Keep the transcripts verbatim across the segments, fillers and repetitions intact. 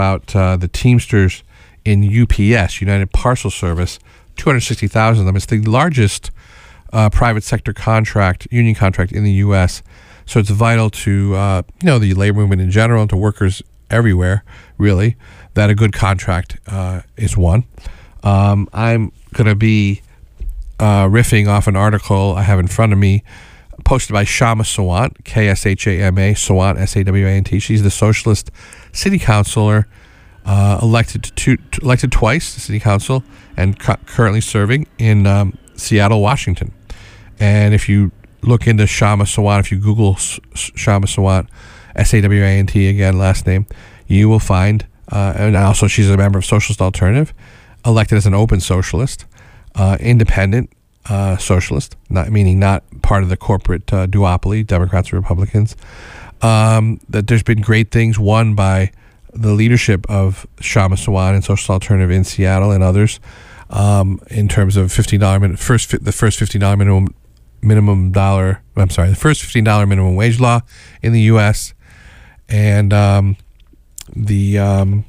about uh, the Teamsters in U P S, United Parcel Service, two hundred sixty thousand of them. It's the largest uh, private sector contract, union contract in the U S, so it's vital to uh, you know the labor movement in general, and to workers everywhere, really, that a good contract uh, is one. Um, I'm going to be uh, riffing off an article I have in front of me, posted by Kshama Sawant, K S H A M A, Sawant, S A W A N T. She's the socialist city councilor, uh, elected to, to elected twice to city council, and cu- currently serving in um, Seattle, Washington. And if you look into Kshama Sawant, if you Google Kshama Sawant, S A W A N T again, last name, you will find, uh, and also she's a member of Socialist Alternative, elected as an open socialist, uh, independent uh, socialist, not meaning not part of the corporate uh, duopoly, Democrats or Republicans. Um, that there's been great things won by the leadership of Kshama Sawant and Socialist Alternative in Seattle and others, um, in terms of fifteen dollars min- first the first fifteen dollars minimum minimum dollar. I'm sorry, the first fifteen dollars minimum wage law in the U S, and um, the um,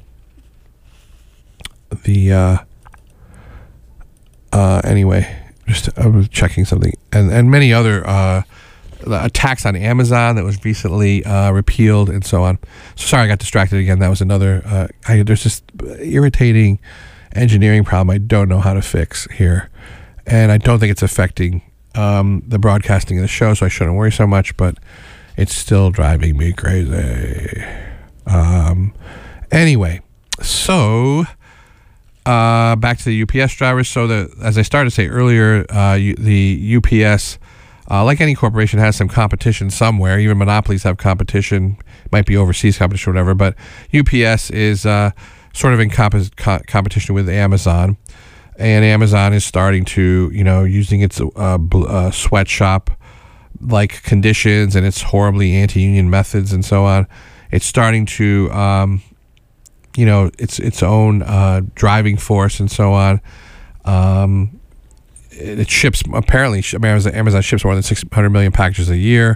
the uh, uh, anyway, just I was checking something, and and many other uh, attacks on Amazon that was recently uh, repealed, and so on. So sorry, I got distracted again. That was another. Uh, I, there's this irritating engineering problem I don't know how to fix here, and I don't think it's affecting um, the broadcasting of the show, so I shouldn't worry so much. But it's still driving me crazy. Um, anyway, so uh, back to the U P S drivers. So the as I started to say earlier, uh, you, the U P S, uh, like any corporation, has some competition somewhere. Even monopolies have competition. It might be overseas competition or whatever. But U P S is uh, sort of in comp- co- competition with Amazon, and Amazon is starting to, you know, using its uh, bl- uh, sweatshop like conditions and its horribly anti-union methods and so on. It's starting to, um, you know, its its own uh, driving force and so on. Um, it, it ships, apparently, Amazon, Amazon ships more than six hundred million packages a year.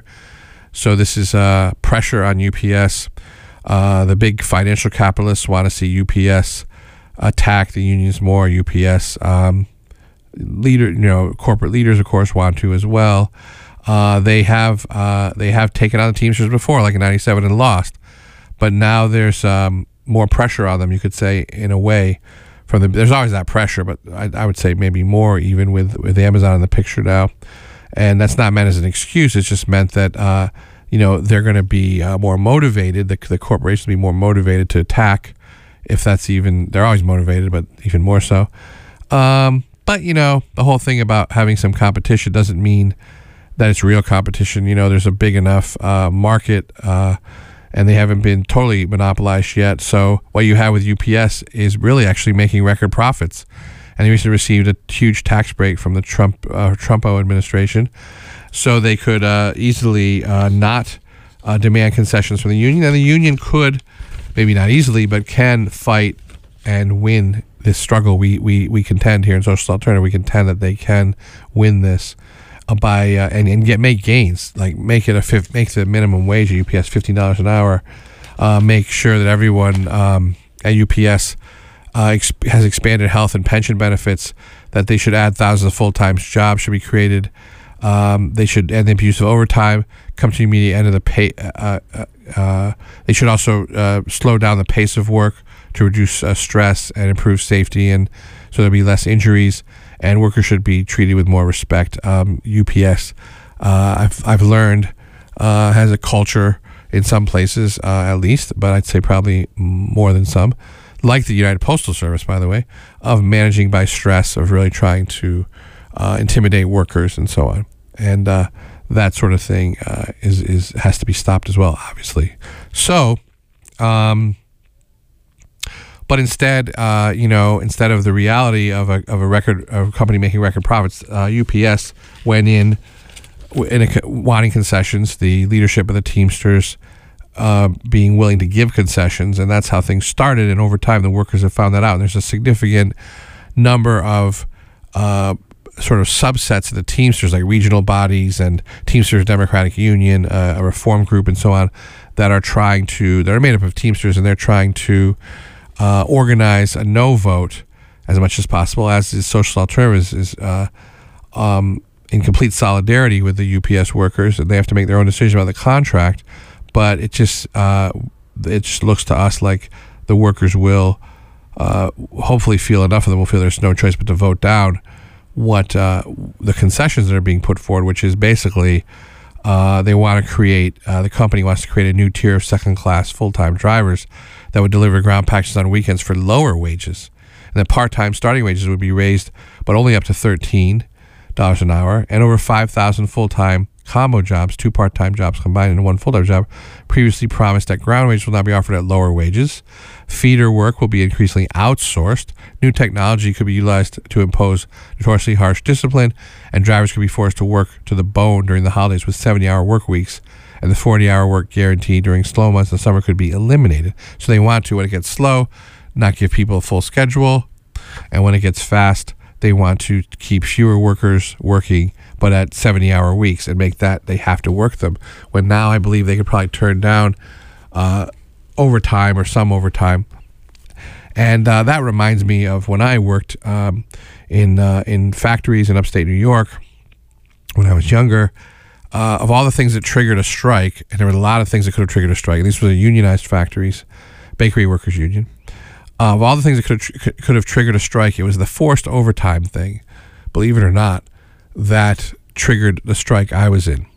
So this is uh, pressure on U P S. Uh, the big financial capitalists want to see U P S attack the unions more. U P S um, leader, you know, corporate leaders, of course, want to as well. Uh, they have uh, they have taken on the Teamsters before, like in ninety-seven, and lost. But now there's um, more pressure on them, you could say, in a way. From the there's always that pressure, but I, I would say maybe more even with, with Amazon in the picture now. And that's not meant as an excuse. It's just meant that uh, you know they're going to be uh, more motivated. The the corporations will be more motivated to attack, if that's even. They're always motivated, but even more so. Um, but you know the whole thing about having some competition doesn't mean that it's real competition. You know, there's a big enough uh, market, uh, and they haven't been totally monopolized yet. So what you have with U P S is really actually making record profits. And they recently received a huge tax break from the Trump uh, Trumpo administration, so they could uh, easily uh, not uh, demand concessions from the union. And the union could, maybe not easily, but can fight and win this struggle. We we we contend here in Social Alternative. We contend that they can win this. Uh, by uh, and, and get make gains, like make it a fifth, make the minimum wage at U P S fifteen dollars an hour. Uh, make sure that everyone um, at U P S uh, exp- has expanded health and pension benefits. That they should add thousands of full time jobs should be created. Um, they should end the abuse of overtime. Come to the immediate end of the pay. Uh, uh, uh, they should also uh, slow down the pace of work to reduce uh, stress and improve safety, and so there'll be less injuries. And workers should be treated with more respect. Um, U P S, uh, I've I've learned, uh, has a culture in some places, uh, at least, but I'd say probably more than some, like the United Postal Service, by the way, of managing by stress, of really trying to uh, intimidate workers and so on. And uh, that sort of thing uh, is is has to be stopped as well, obviously. So. Um, But instead, uh, you know, instead of the reality of a of a record of a company making record profits, uh, U P S went in in a, wanting concessions. The leadership of the Teamsters uh, being willing to give concessions, and that's how things started. And over time, the workers have found that out. And there's a significant number of uh, sort of subsets of the Teamsters, like regional bodies and Teamsters Democratic Union, uh, a reform group, and so on, that are trying to that are made up of Teamsters, and they're trying to uh, organize a no vote as much as possible, as the social alternative is, is uh, um, in complete solidarity with the U P S workers, and they have to make their own decision about the contract. But it just uh, it just looks to us like the workers will uh, hopefully feel enough of them will feel there's no choice but to vote down what uh, the concessions that are being put forward, which is basically uh, they want to create uh, the company wants to create a new tier of second-class full-time drivers that would deliver ground packages on weekends for lower wages. And the part-time starting wages would be raised, but only up to thirteen dollars an hour, and over five thousand full-time combo jobs, two part-time jobs combined into one full-time job, previously promised that ground wages will now be offered at lower wages. Feeder work will be increasingly outsourced. New technology could be utilized to impose notoriously harsh discipline, and drivers could be forced to work to the bone during the holidays with seventy-hour work weeks, and the forty-hour work guarantee during slow months in the summer could be eliminated. So they want to, when it gets slow, not give people a full schedule, and when it gets fast, they want to keep fewer workers working, but at seventy-hour weeks, and make that they have to work them. When now I believe they could probably turn down uh, overtime or some overtime. And uh, that reminds me of when I worked um, in uh, in factories in upstate New York when I was younger. Uh, of all the things that triggered a strike, and there were a lot of things that could have triggered a strike, and these were the unionized factories, Bakery Workers Union. Uh, of all the things that could have, tr- could have triggered a strike, it was the forced overtime thing, believe it or not, that triggered the strike I was in.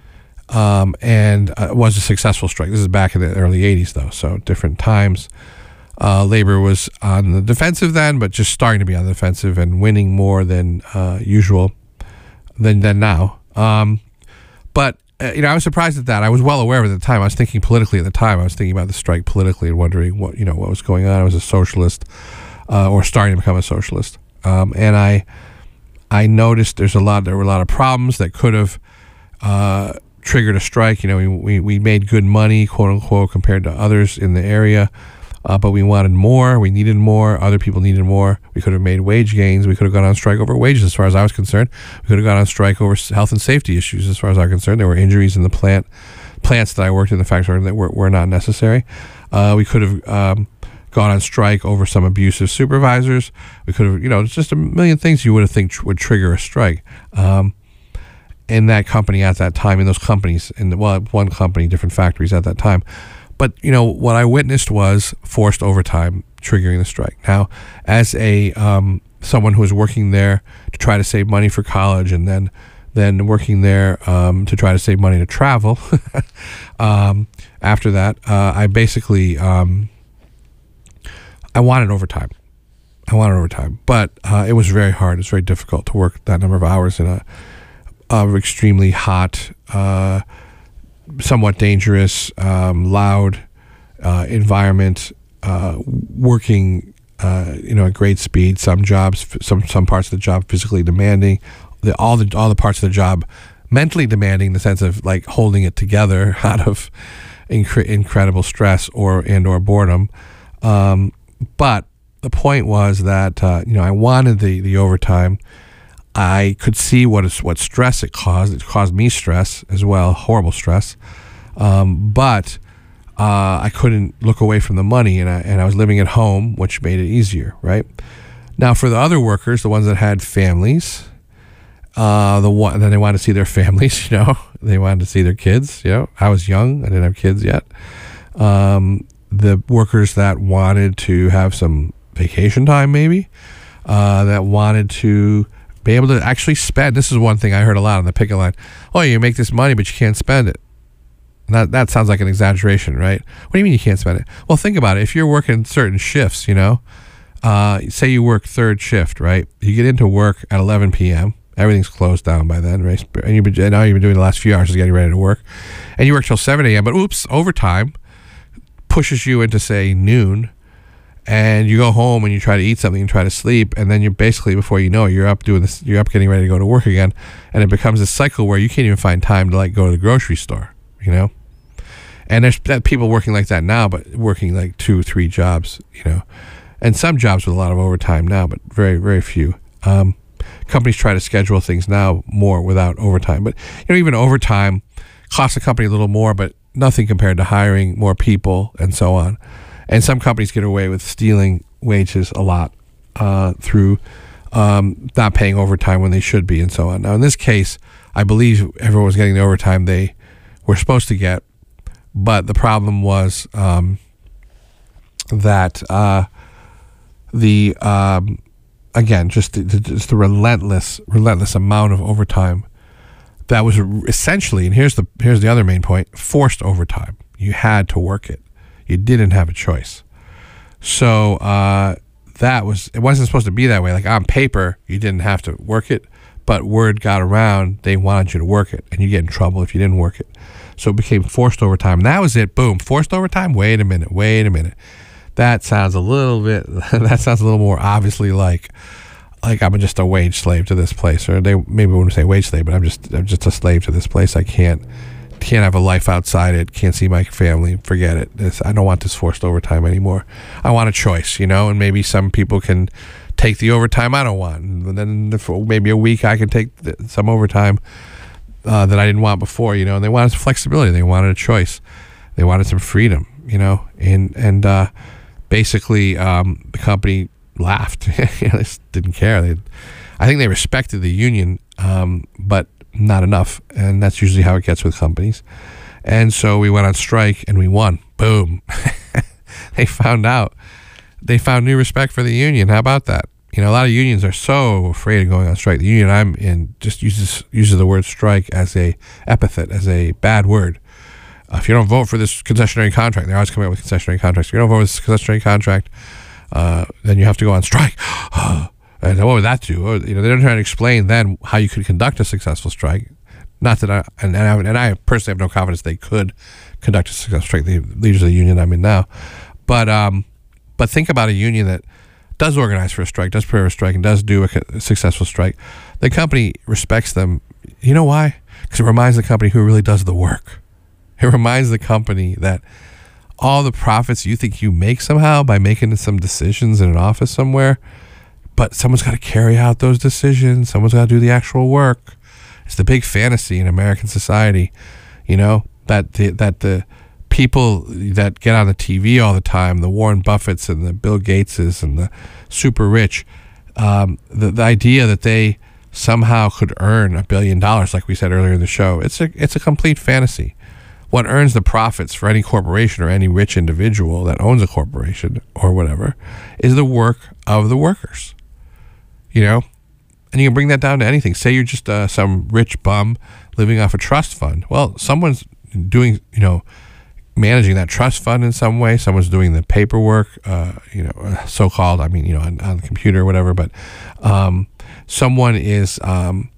Um, and uh, it was a successful strike. This is back in the early eighties, though, so different times. Uh, labor was on the defensive then, but just starting to be on the defensive and winning more than uh, usual than, than now. Um, but Uh, you know, I was surprised at that. I was well aware of it at the time. I was thinking politically at the time. I was thinking about the strike politically and wondering what, you know, what was going on. I was a socialist, uh, or starting to become a socialist. Um, and I, I noticed there's a lot, there were a lot of problems that could have uh, triggered a strike. You know, we, we, we made good money, quote unquote, compared to others in the area. Uh, but we wanted more. We needed more. Other people needed more. We could have made wage gains. We could have gone on strike over wages, as far as I was concerned. We could have gone on strike over health and safety issues, as far as I was concerned. There were injuries in the plant plants that I worked in, the factory, that were, were not necessary. Uh, we could have um, gone on strike over some abusive supervisors. We could have, you know, it's just a million things you would have think tr- would trigger a strike. Um, in that company at that time, in those companies, in the, well, one company, different factories at that time. But, you know, what I witnessed was forced overtime triggering the strike. Now, as a um, someone who was working there to try to save money for college, and then then working there um, to try to save money to travel, um, after that, uh, I basically, um, I wanted overtime. I wanted overtime. But uh, it was very hard. It's very difficult to work that number of hours in a, a extremely hot, uh somewhat dangerous, um, loud uh, environment, uh, working, uh, you know, at great speed. Some jobs, some some parts of the job physically demanding, the, all the all the parts of the job mentally demanding, in the sense of like holding it together out of incre- incredible stress or and or boredom. Um, but the point was that uh, you know, I wanted the the overtime. I could see what is, what stress it caused. It caused me stress as well, horrible stress. Um, but uh, I couldn't look away from the money, and I, and I was living at home, which made it easier, right? Now, for the other workers, the ones that had families, uh, the one then they wanted to see their families. You know, they wanted to see their kids. You know, I was young; I didn't have kids yet. Um, the workers that wanted to have some vacation time, maybe, uh, that wanted to be able to actually spend. This is one thing I heard a lot on the picket line. Oh, you make this money, but you can't spend it. And that that sounds like an exaggeration, right? What do you mean you can't spend it? Well, think about it. If you're working certain shifts, you know, uh, say you work third shift, right? You get into work at eleven p.m. Everything's closed down by then, right? And you've been, now you've been doing the last few hours is getting ready to work. And you work till seven a.m., but oops, overtime pushes you into, say, noon. And you go home and you try to eat something and try to sleep, and then you're basically, before you know it, you're up doing this, you're up getting ready to go to work again, and it becomes a cycle where you can't even find time to like go to the grocery store, you know. And there's people working like that now, but working like two, three jobs, you know, and some jobs with a lot of overtime now, but very, very few. Um, companies try to schedule things now more without overtime, but you know, even overtime costs the company a little more, but nothing compared to hiring more people and so on. And some companies get away with stealing wages a lot uh, through um, not paying overtime when they should be, and so on. Now, in this case, I believe everyone was getting the overtime they were supposed to get, but the problem was um, that uh, the um, again, just the, just the relentless, relentless amount of overtime that was essentially, and here's the here's the other main point: forced overtime. You had to work it. You didn't have a choice. So uh, that was, it wasn't supposed to be that way. Like on paper, you didn't have to work it, but word got around they wanted you to work it, and you get in trouble if you didn't work it. So it became forced overtime. And that was it. Boom. Forced overtime. Wait a minute. Wait a minute. That sounds a little bit. That sounds a little more obviously like, like I'm just a wage slave to this place, or they maybe wouldn't say wage slave, but I'm just I'm just a slave to this place. I can't. Can't have a life outside it, can't see my family, forget it. This, I don't want this forced overtime anymore. I want a choice, you know, and maybe some people can take the overtime I don't want. And then for maybe a week I can take some overtime uh, that I didn't want before, you know, and they wanted some flexibility. They wanted a choice. They wanted some freedom, you know, and, and uh, basically um, the company laughed. You know, they just didn't care. They, I think they respected the union, um, but not enough, and that's usually how it gets with companies. And so we went on strike and we won. Boom. They found out. They found new respect for the union. How about that? You know, a lot of unions are so afraid of going on strike. The union I'm in just uses uses the word strike as a epithet, as a bad word. Uh, if you don't vote for this concessionary contract, they're always coming up with concessionary contracts. If you don't vote for this concessionary contract, uh, then you have to go on strike. And what would that do? Or, you know, they're trying to explain then how you could conduct a successful strike. Not that I and, and I and I personally have no confidence they could conduct a successful strike. The leaders of the union I'm in now, but um, but think about a union that does organize for a strike, does prepare a strike, and does do a, a successful strike. The company respects them. You know why? Because it reminds the company who really does the work. It reminds the company that all the profits you think you make somehow by making some decisions in an office somewhere. But someone's got to carry out those decisions. Someone's got to do the actual work. It's the big fantasy in American society, you know, that the, that the people that get on the T V all the time, the Warren Buffetts and the Bill Gateses and the super rich, um, the, the idea that they somehow could earn a billion dollars, like we said earlier in the show, it's a it's a complete fantasy. What earns the profits for any corporation or any rich individual that owns a corporation or whatever is the work of the workers. You know, and you can bring that down to anything. Say you're just uh, some rich bum living off a trust fund. Well, someone's doing, you know, managing that trust fund in some way. Someone's doing the paperwork, uh, you know, so-called, I mean, you know, on, on the computer or whatever. But um, someone is um,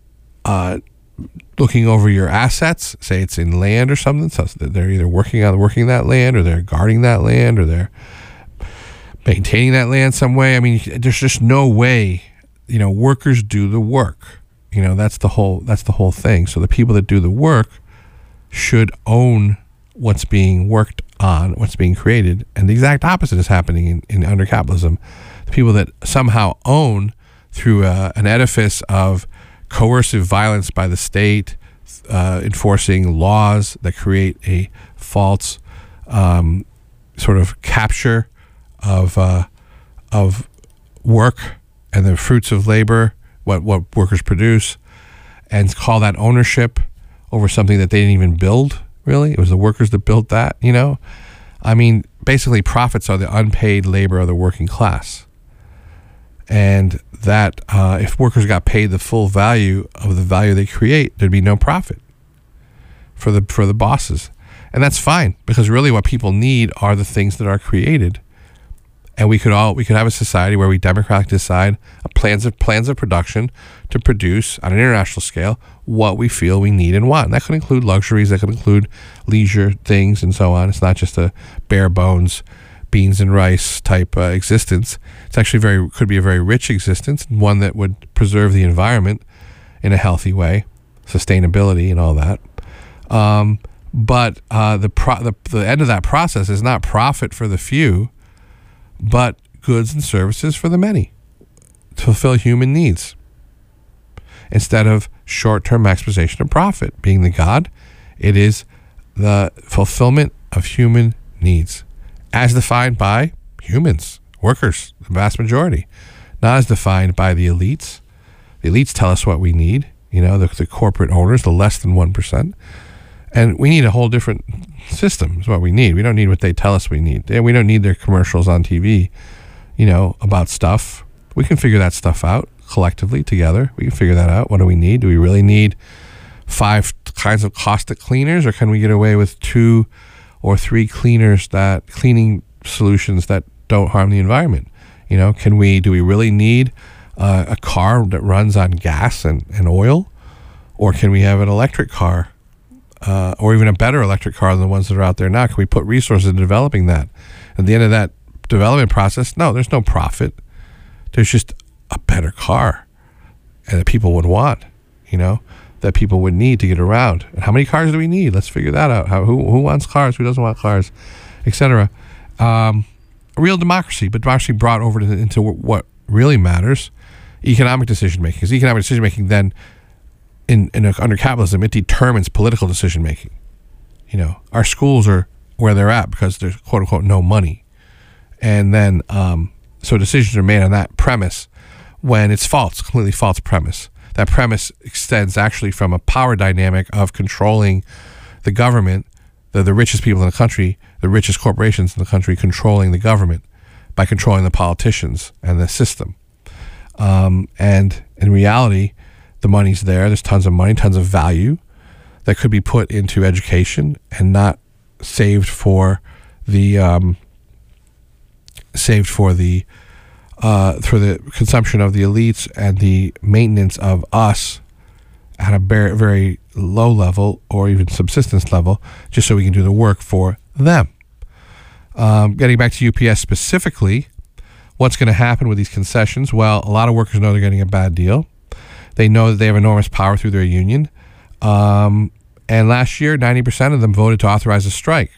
uh, looking over your assets. Say it's in land or something. So they're either working on working that land, or they're guarding that land, or they're maintaining that land some way. I mean, there's just no way, you know, workers do the work. You know, that's the whole, that's the whole thing. So the people that do the work should own what's being worked on, what's being created. And the exact opposite is happening in, in under capitalism. The people that somehow own through a, an edifice of coercive violence by the state, uh, enforcing laws that create a false um, sort of capture of uh, of work and the fruits of labor, what what workers produce, and call that ownership over something that they didn't even build. Really, it was the workers that built that. You know, I mean, basically, profits are the unpaid labor of the working class, and that uh, if workers got paid the full value of the value they create, there'd be no profit for the for the bosses, and that's fine, because really, what people need are the things that are created. And we could all we could have a society where we democratically decide plans of plans of production to produce on an international scale what we feel we need and want. And that could include luxuries, that could include leisure things, and so on. It's not just a bare bones beans and rice type uh, existence. It's actually very could be a very rich existence, one that would preserve the environment in a healthy way, sustainability and all that. Um, but uh, the, pro- the the end of that process is not profit for the few, but goods and services for the many to fulfill human needs, instead of short-term maximization of profit being the god. It is the fulfillment of human needs, as defined by humans, workers, the vast majority, not as defined by the elites. The elites tell us what we need, you know, the, the corporate owners, the less than one percent. And we need a whole different system is what we need. We don't need what they tell us we need. We don't need their commercials on T V, you know, about stuff. We can figure that stuff out collectively together. We can figure that out. What do we need? Do we really need five kinds of caustic cleaners, or can we get away with two or three cleaners that cleaning solutions that don't harm the environment? You know, can we, do we really need uh, a car that runs on gas and, and oil? Or can we have an electric car, uh, or even a better electric car than the ones that are out there now? Can we put resources into developing that? At the end of that development process, no, there's no profit. There's just a better car, and that people would want, you know, that people would need to get around. And how many cars do we need? Let's figure that out. How, who, who wants cars? Who doesn't want cars, et cetera. Um, real democracy, but democracy brought over to, into what really matters, economic decision making. Because economic decision making then, in, in a, under capitalism, it determines political decision making. You know, our schools are where they're at because there's quote unquote no money, and then um, so decisions are made on that premise when it's false, completely false premise. That premise extends actually from a power dynamic of controlling the government, the, the richest people in the country, the richest corporations in the country controlling the government by controlling the politicians and the system. Um, and in reality, the money's there. There's tons of money, tons of value that could be put into education and not saved for the um, saved for the uh, for the consumption of the elites and the maintenance of us at a very, very low level or even subsistence level, just so we can do the work for them. Um, getting back to U P S specifically, what's going to happen with these concessions? Well, a lot of workers know they're getting a bad deal. They know that they have enormous power through their union. Um, and last year, ninety percent of them voted to authorize a strike.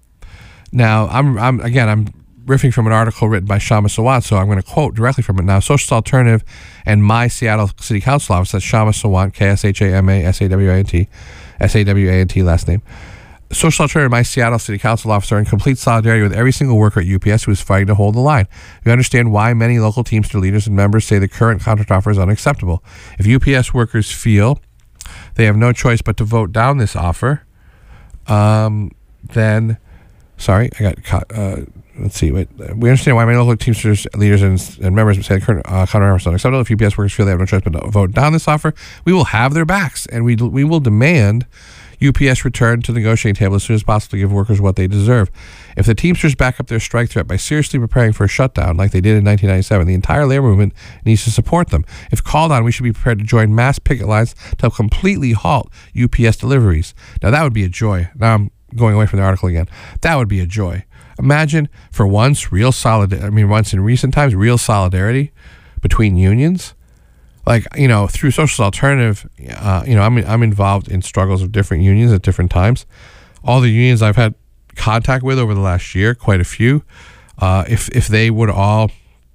Now, I'm, I'm again, I'm riffing from an article written by Shama Sawant, so I'm going to quote directly from it now. Socialist Alternative and my Seattle City Council office, that's Shama Sawant, K S H A M A S A W A N T, S A W A N T last name. Social Alternative and my Seattle City Council office are in complete solidarity with every single worker at U P S who is fighting to hold the line. We understand why many local Teamster leaders and members say the current contract offer is unacceptable. If U P S workers feel they have no choice but to vote down this offer, um, then, sorry, I got caught. Uh, let's see. Wait, we understand why many local Teamsters leaders and, and members say the current uh, contract offer is unacceptable. If U P S workers feel they have no choice but to vote down this offer, we will have their backs, and we we will demand U P S return to the negotiating table as soon as possible to give workers what they deserve. If the Teamsters back up their strike threat by seriously preparing for a shutdown like they did in nineteen ninety-seven, the entire labor movement needs to support them. If called on, we should be prepared to join mass picket lines to completely halt U P S deliveries. Now, that would be a joy. Now I'm going away from the article again. That would be a joy. Imagine, for once, real solid. I mean, once in recent times, real solidarity between unions. Like, you know, through Social Alternative, uh, you know, I'm I'm involved in struggles of different unions at different times. All the unions I've had contact with over the last year, quite a few, uh, if if they would all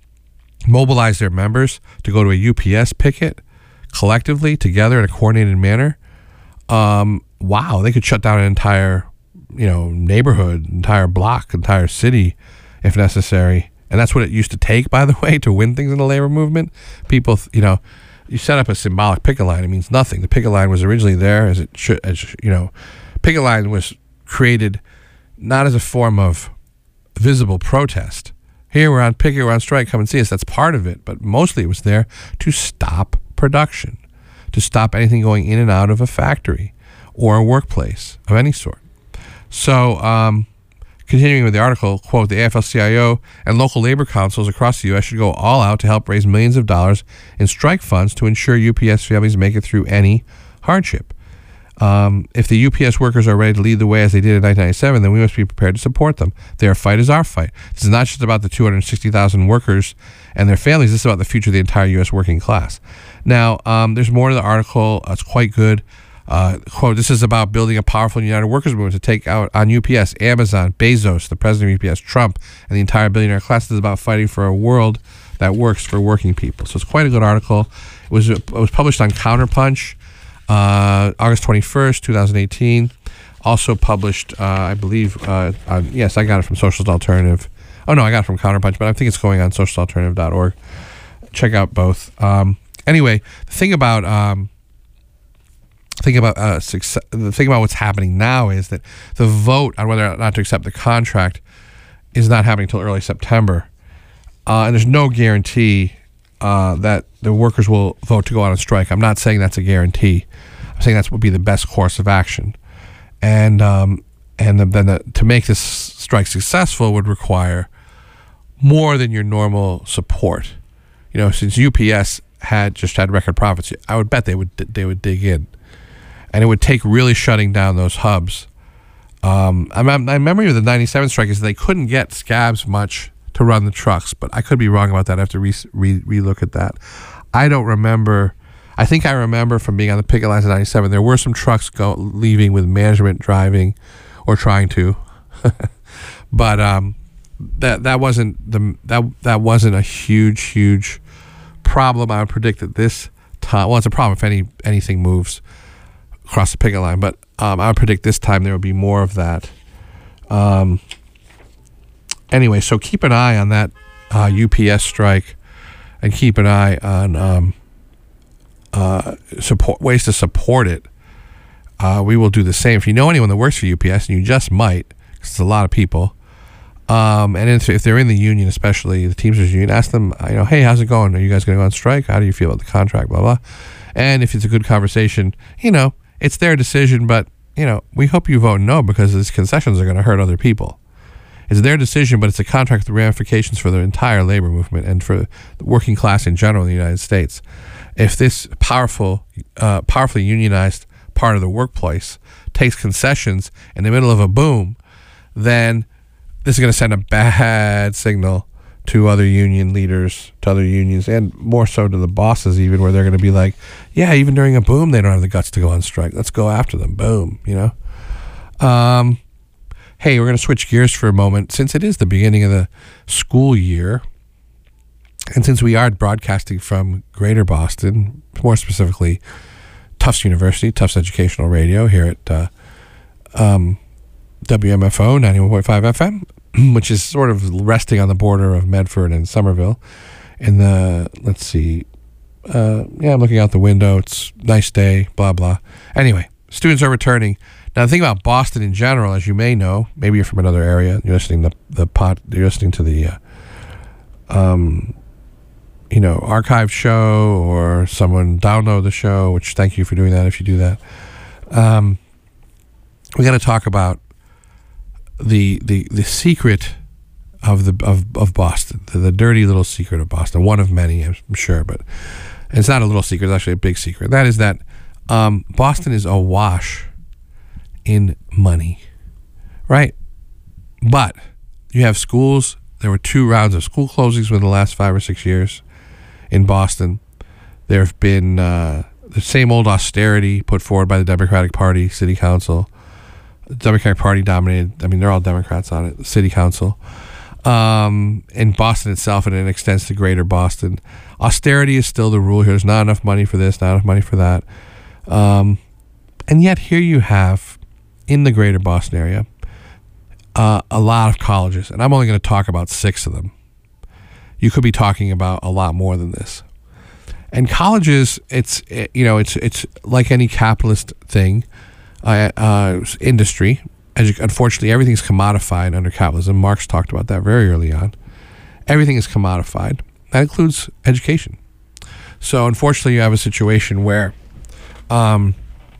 mobilize their members to go to a U P S picket collectively together in a coordinated manner, um, wow, they could shut down an entire, you know, neighborhood, entire block, entire city, if necessary. And that's what it used to take, by the way, to win things in the labor movement. People, you know, you set up a symbolic picket line. It means nothing. The picket line was originally there as it should, as, you know, picket line was created not as a form of visible protest. Here we're on picket, we're on strike, come and see us. That's part of it. But mostly it was there to stop production, to stop anything going in and out of a factory or a workplace of any sort. So, um, continuing with the article, quote, the A F L C I O and local labor councils across the U S should go all out to help raise millions of dollars in strike funds to ensure U P S families make it through any hardship. Um, if the U P S workers are ready to lead the way as they did in nineteen ninety-seven, then we must be prepared to support them. Their fight is our fight. This is not just about the two hundred sixty thousand workers and their families. This is about the future of the entire U S working class. Now, um, there's more to the article. Uh, it's quite good. Uh, quote, this is about building a powerful united workers movement to take out on U P S, Amazon, Bezos, the president of U P S, Trump, and the entire billionaire class. This is about fighting for a world that works for working people. So it's quite a good article. It was it was published on Counterpunch, uh, August twenty-first, twenty eighteen. also published, uh, I believe, uh, on, yes, I got it from Socialist Alternative. Oh, no, I got it from Counterpunch, but I think it's going on socialist alternative dot org. Check out both. Um, anyway, the thing about um, think about uh, success, the thing about what's happening now is that the vote on whether or not to accept the contract is not happening until early September, uh, and there's no guarantee uh, that the workers will vote to go out on strike. I'm not saying that's a guarantee. I'm saying that's would be the best course of action, and um, and the, then the, to make this strike successful would require more than your normal support. You know, since U P S had just had record profits, I would bet they would they would dig in, and it would take really shutting down those hubs. Um, my, my memory of the ninety-seven strike is they couldn't get scabs much to run the trucks, but I could be wrong about that. I have to re re relook at that. I don't remember. I think I remember from being on the picket lines in ninety-seven, there were some trucks go leaving with management driving, or trying to, but um. That that wasn't the that that wasn't a huge huge problem. I would predict that this time, well, it's a problem if any anything moves across the picket line, but um, I would predict this time there will be more of that. Um, anyway, so keep an eye on that uh, U P S strike, and keep an eye on um, uh, support ways to support it. Uh, we will do the same. If you know anyone that works for U P S, and you just might, because it's a lot of people. Um, and if, if they're in the union, especially the Teamsters union, ask them, you know, hey, how's it going? Are you guys going to go on strike? How do you feel about the contract? Blah, blah. And if it's a good conversation, you know, it's their decision, but, you know, we hope you vote no because these concessions are going to hurt other people. It's their decision, but it's a contract with ramifications for the entire labor movement and for the working class in general in the United States. If this powerful, uh, powerfully unionized part of the workplace takes concessions in the middle of a boom, then this is going to send a bad signal to other union leaders, to other unions, and more so to the bosses even, where they're going to be like, yeah, even during a boom, they don't have the guts to go on strike. Let's go after them. Boom, you know? Um, hey, we're going to switch gears for a moment. Since it is the beginning of the school year, and since we are broadcasting from Greater Boston, more specifically Tufts University, Tufts Educational Radio here at uh, um, W M F O ninety-one point five F M, which is sort of resting on the border of Medford and Somerville. In the, let's see, uh, yeah, I'm looking out the window. It's a nice day, blah, blah. Anyway, students are returning. Now, the thing about Boston in general, as you may know, maybe you're from another area, you're listening to the pot, you're listening to the, uh, um, you know, archive show, or someone download the show, which thank you for doing that if you do that. Um, we got to talk about the the the secret of the of, of Boston, the, the dirty little secret of Boston, one of many, I'm sure, but it's not a little secret, it's actually a big secret. That is that um, Boston is awash in money, right? But you have schools. There were two rounds of school closings within the last five or six years in Boston. There have been uh, the same old austerity put forward by the Democratic Party City Council. The Democratic Party dominated, I mean, they're all Democrats on it, the City Council. Um, in Boston itself, and it extends to Greater Boston. Austerity is still the rule here. There's not enough money for this, not enough money for that. Um, and yet here you have, in the Greater Boston area, uh, a lot of colleges. And I'm only going to talk about six of them. You could be talking about a lot more than this. And colleges, it's, it, you know, it's it's like any capitalist thing, uh, uh, industry. As you, unfortunately, everything's commodified under capitalism. Marx talked about that very early on. Everything is commodified. That includes education. So, unfortunately, you have a situation where, um,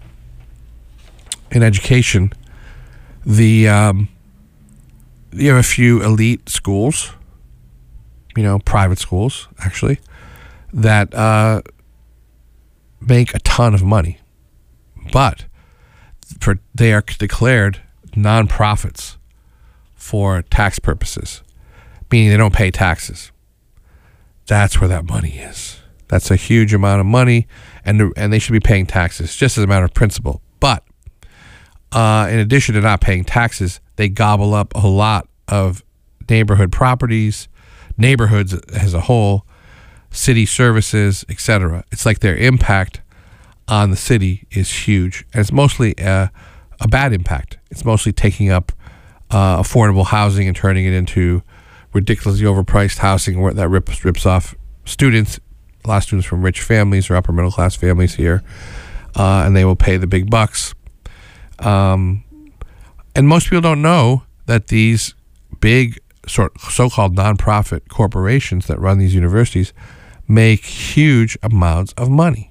in education, the um, you have a few elite schools, you know, private schools, actually, that uh, make a ton of money, but for they are declared non-profits for tax purposes, meaning they don't pay taxes. That's where that money is. That's a huge amount of money, and and they should be paying taxes just as a matter of principle. But uh, in addition to not paying taxes, they gobble up a lot of neighborhood properties, neighborhoods as a whole, city services, et cetera. It's like their impact on the city is huge, and it's mostly uh, a bad impact. It's mostly taking up uh, affordable housing and turning it into ridiculously overpriced housing where that rips rips off students. A lot of students from rich families or upper middle class families here, uh, and they will pay the big bucks. Um, and most people don't know that these big sort so-called nonprofit corporations that run these universities make huge amounts of money.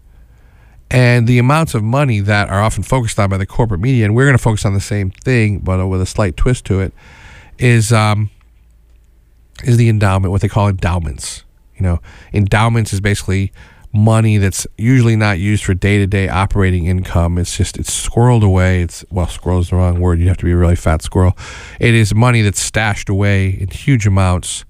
And the amounts of money that are often focused on by the corporate media, and we're going to focus on the same thing, but with a slight twist to it, is um, is the endowment, what they call endowments. You know, endowments is basically money that's usually not used for day-to-day operating income. It's just, it's squirreled away. It's, well, squirrel is the wrong word. You have to be a really fat squirrel. It is money that's stashed away in huge amounts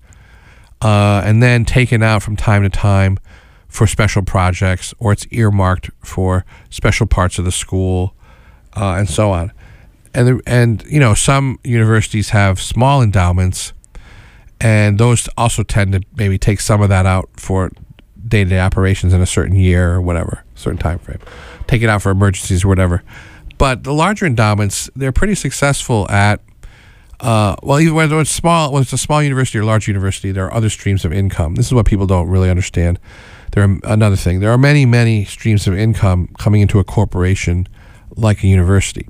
uh, and then taken out from time to time for special projects, or it's earmarked for special parts of the school uh, and so on. And, the, and, you know, some universities have small endowments, and those also tend to maybe take some of that out for day-to-day operations in a certain year or whatever, certain time frame. Take it out for emergencies or whatever. But the larger endowments, they're pretty successful at, uh, well, even whether it's small, whether it's a small university or large university, there are other streams of income. This is what people don't really understand. There are another thing. There are many, many streams of income coming into a corporation like a university.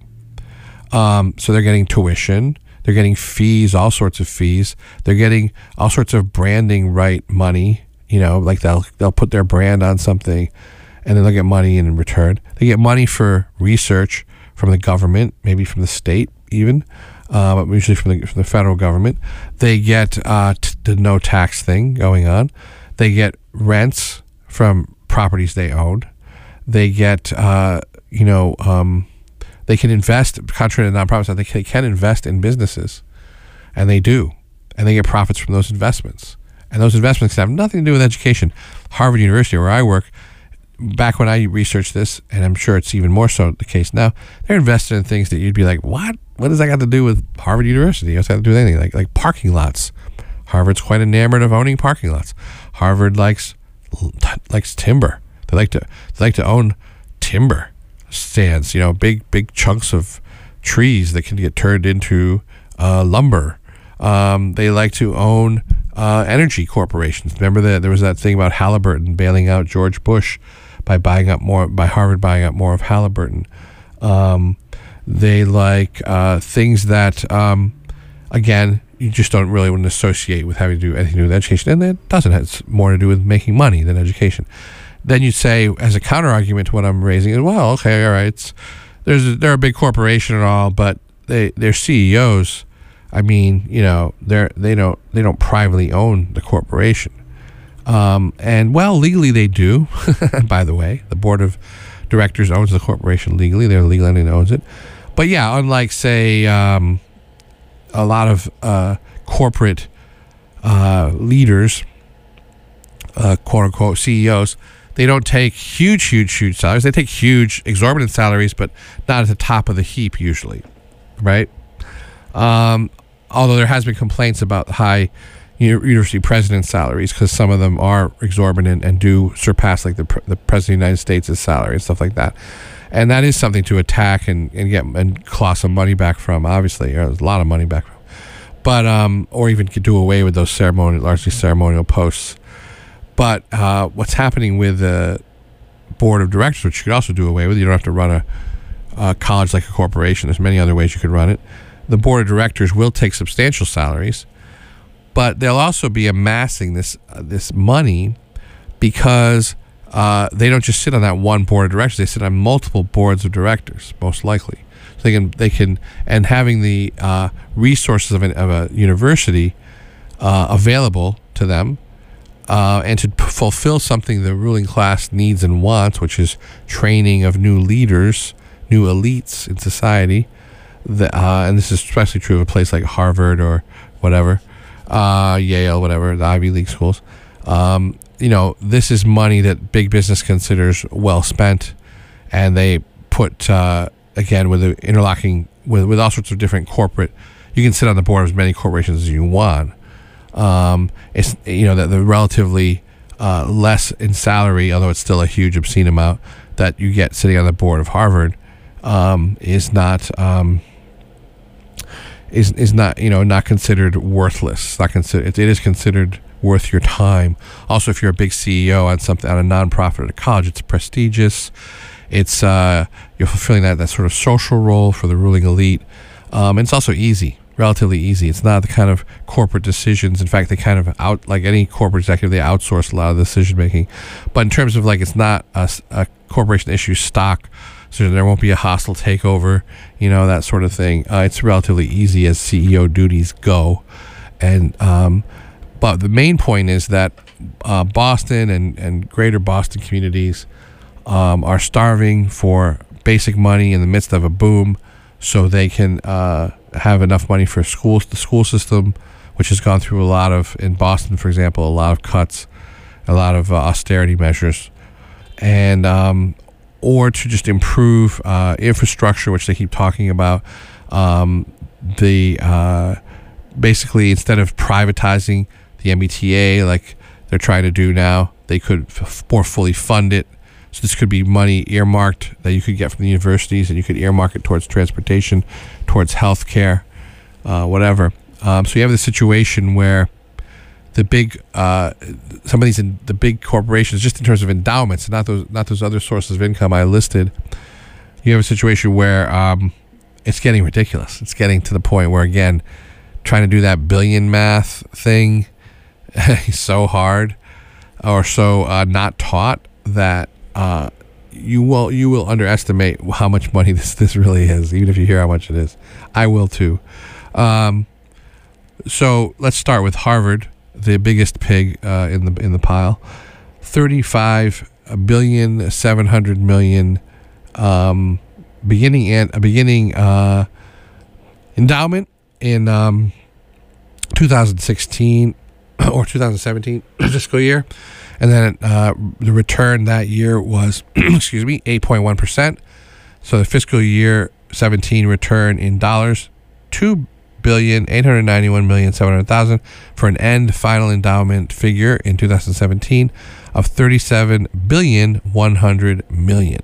Um, so they're getting tuition. They're getting fees, all sorts of fees. They're getting all sorts of branding right money. You know, like they'll they'll put their brand on something, and then they'll get money in return. They get money for research from the government, maybe from the state even, uh, but usually from the from the federal government. They get uh, t- the no tax thing going on. They get rents from properties they own. They get, uh, you know, um, they can invest, contrary to nonprofits, they can, they can invest in businesses, and they do, and they get profits from those investments. And those investments have nothing to do with education. Harvard University, where I work, back when I researched this, and I'm sure it's even more so the case now, they're invested in things that you'd be like, what? What does that got to do with Harvard University? What's that got to do with anything? Like, like parking lots. Harvard's quite enamored of owning parking lots. Harvard likes likes timber. They like to they like to own timber stands. You know, big big chunks of trees that can get turned into uh, lumber. Um, they like to own uh, energy corporations. Remember that there was that thing about Halliburton bailing out George Bush by buying up more, by Harvard buying up more of Halliburton. Um, they like uh, things that, um, again, you just don't really want to associate with having to do anything to do with education, and it doesn't. It's more to do with making money than education. Then you'd say, as a counter argument to what I'm raising, is, well, okay, all right, it's, there's a, they're a big corporation and all, but they they're C E Os. I mean, you know, they're they don't they don't privately own the corporation, um, and well, legally they do. By the way, the board of directors owns the corporation legally; their legal entity owns it. But yeah, unlike say um, a lot of uh, corporate uh, leaders, uh, quote unquote C E Os, they don't take huge, huge, huge salaries. They take huge, exorbitant salaries, but not at the top of the heap usually, right? Um, although there has been complaints about high university president salaries, because some of them are exorbitant and do surpass like the the president of the United States' salary and stuff like that, and that is something to attack and, and get and claw some money back from. Obviously, or a lot of money back from, but um, or even could do away with those ceremonial, largely ceremonial posts. But uh, what's happening with the board of directors, which you could also do away with, you don't have to run a, a college like a corporation. There's many other ways you could run it. The board of directors will take substantial salaries, but they'll also be amassing this uh, this money because uh, they don't just sit on that one board of directors. They sit on multiple boards of directors, most likely. So they can they can and having the uh, resources of, an, of a university uh, available to them, uh, and to p- fulfill something the ruling class needs and wants, which is training of new leaders, new elites in society. The, uh, and this is especially true of a place like Harvard or whatever, uh, Yale, whatever, the Ivy League schools. Um, you know, this is money that big business considers well spent, and they put, uh, again, with the interlocking, with, with all sorts of different corporate, you can sit on the board of as many corporations as you want. Um, it's, you know, that the relatively uh, less in salary, although it's still a huge, obscene amount, that you get sitting on the board of Harvard. um, is not um, is is not you know not considered worthless. Not consider it, it is considered worth your time. Also, if you're a big C E O on something on a nonprofit at a college, it's prestigious. It's uh, you're fulfilling that that sort of social role for the ruling elite. Um, and it's also easy, relatively easy. It's not the kind of corporate decisions. In fact, they kind of out like any corporate executive, they outsource a lot of the decision making. But in terms of like, it's not a, a corporation issue stock, so there won't be a hostile takeover, you know, that sort of thing. Uh, it's relatively easy as C E O duties go, and um, but the main point is that uh, Boston and and greater Boston communities um, are starving for basic money in the midst of a boom, so they can uh, have enough money for schools. The school system, which has gone through a lot of, in Boston, for example, a lot of cuts, a lot of uh, austerity measures, and um, or to just improve uh, infrastructure, which they keep talking about. Um, the uh, basically, instead of privatizing the M B T A like they're trying to do now, they could f- more fully fund it. So this could be money earmarked that you could get from the universities, and you could earmark it towards transportation, towards health care, uh, whatever. Um, so you have the situation where the big, uh, some of these, in, the big corporations, just in terms of endowments, not those, not those other sources of income I listed. You have a situation where um, it's getting ridiculous. It's getting to the point where, again, trying to do that billion math thing is so hard, or so uh, not taught, that uh, you will you will underestimate how much money this this really is, even if you hear how much it is. I will too. Um, so let's start with Harvard, the biggest pig uh, in the in the pile. thirty-five billion seven hundred million um, beginning and a beginning uh, endowment in um, two thousand sixteen or two thousand seventeen fiscal year, and then uh, the return that year was excuse me eight point one percent. So the fiscal year seventeen return in dollars, two billion eight hundred ninety-one million seven hundred thousand, for an end final endowment figure in two thousand seventeen of thirty-seven billion one hundred million.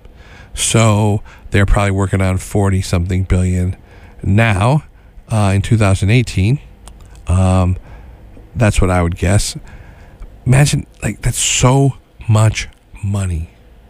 So they're probably working on forty something billion now uh, in two thousand eighteen. Um, that's what I would guess. Imagine, like, that's so much money.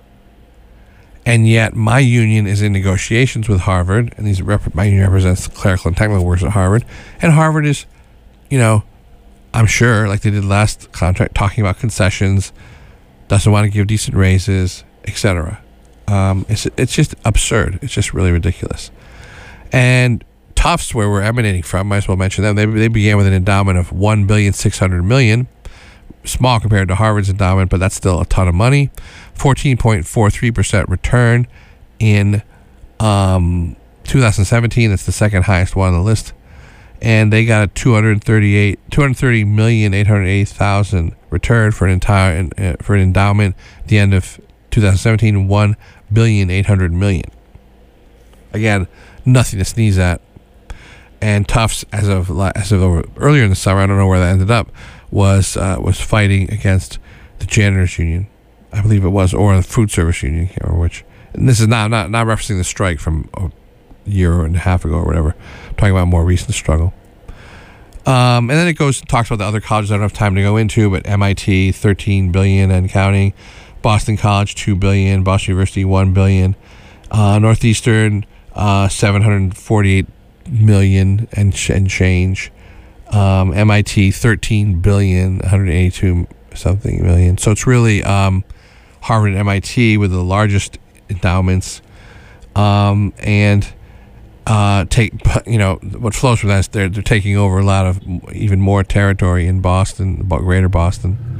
And yet my union is in negotiations with Harvard, and these rep- my union represents the clerical and technical workers at Harvard, and Harvard is, you know, I'm sure, like they did last contract, talking about concessions, doesn't want to give decent raises, et cetera. Um, it's it's just absurd. It's just really ridiculous. And Tufts, where we're emanating from, might as well mention them. They they began with an endowment of one billion six hundred million, small compared to Harvard's endowment, but that's still a ton of money. fourteen point four three percent return in um, two thousand seventeen. That's the second highest one on the list. And they got a two hundred thirty-eight, two hundred thirty million eight hundred eighty thousand return for an entire uh, for an endowment at the end of two thousand seventeen, one billion eight hundred million. Again, nothing to sneeze at. And Tufts, as of as of over, earlier in the summer, I don't know where that ended up, was uh, was fighting against the janitors union, I believe it was, or the food service union, I can't remember which. And this is not not not referencing the strike from a year and a half ago or whatever. I'm talking about a more recent struggle. Um, and then it goes and talks about the other colleges I don't have time to go into, but M I T thirteen billion and counting, Boston College two billion, Boston University one billion, uh, Northeastern uh, seven hundred forty-eight million and ch- and change, um, M I T thirteen billion one hundred eighty-two something million. So it's really um, Harvard and M I T with the largest endowments, um, and uh, take you know what flows from that is they're they're taking over a lot of even more territory in Boston, greater Boston,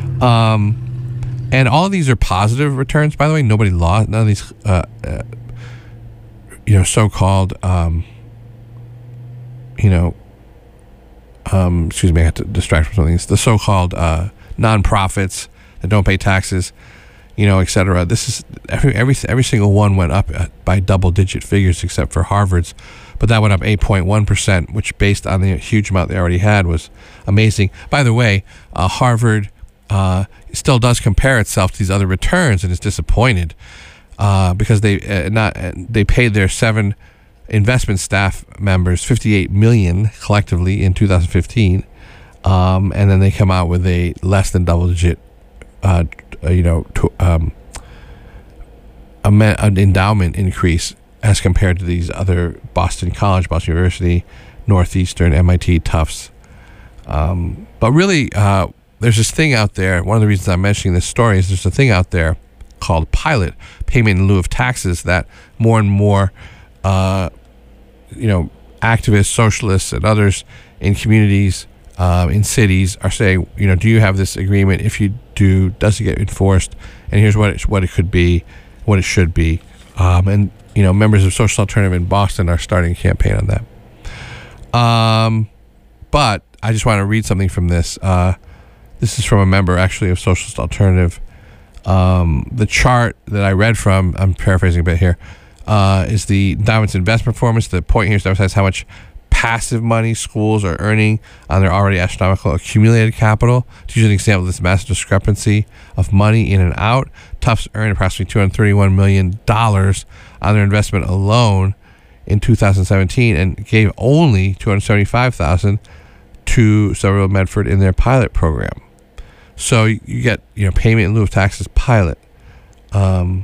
um, and all of these are positive returns. By the way, nobody lost. None of these, uh, uh, you know, so-called. Um, you know, um, excuse me, I had to distract from something. It's the so-called uh, non-profits that don't pay taxes, you know, et cetera. This is every every every single one went up by double-digit figures except for Harvard's, but that went up eight point one percent, which based on the huge amount they already had was amazing. By the way, uh, Harvard uh, still does compare itself to these other returns and is disappointed. uh, because they uh, not uh, they paid their seven investment staff members fifty-eight million dollars collectively in two thousand fifteen, um, and then they come out with a less than double digit, uh, you know, to, um, an endowment increase as compared to these other Boston College, Boston University, Northeastern, M I T, Tufts. Um, but really, uh, there's this thing out there. One of the reasons I'm mentioning this story is there's a thing out there called PILOT, payment in lieu of taxes, that more and more, uh, you know, activists, socialists, and others in communities, um, in cities are saying, you know, do you have this agreement? If you do, does it get enforced? And here's what it, what it could be, what it should be. Um, and, you know, members of Social Alternative in Boston are starting a campaign on that. Um, but I just want to read something from this. Uh, this is from a member, actually, of Socialist Alternative. Um, the chart that I read from, I'm paraphrasing a bit here, uh, is the endowment's investment performance. The point here is to emphasize how much passive money schools are earning on their already astronomical accumulated capital. To use an example of this massive discrepancy of money in and out, Tufts earned approximately two hundred thirty-one million dollars on their investment alone in two thousand seventeen and gave only two hundred seventy-five thousand dollars to Somerville Medford in their pilot program. So you get, you know, payment in lieu of taxes pilot. Um,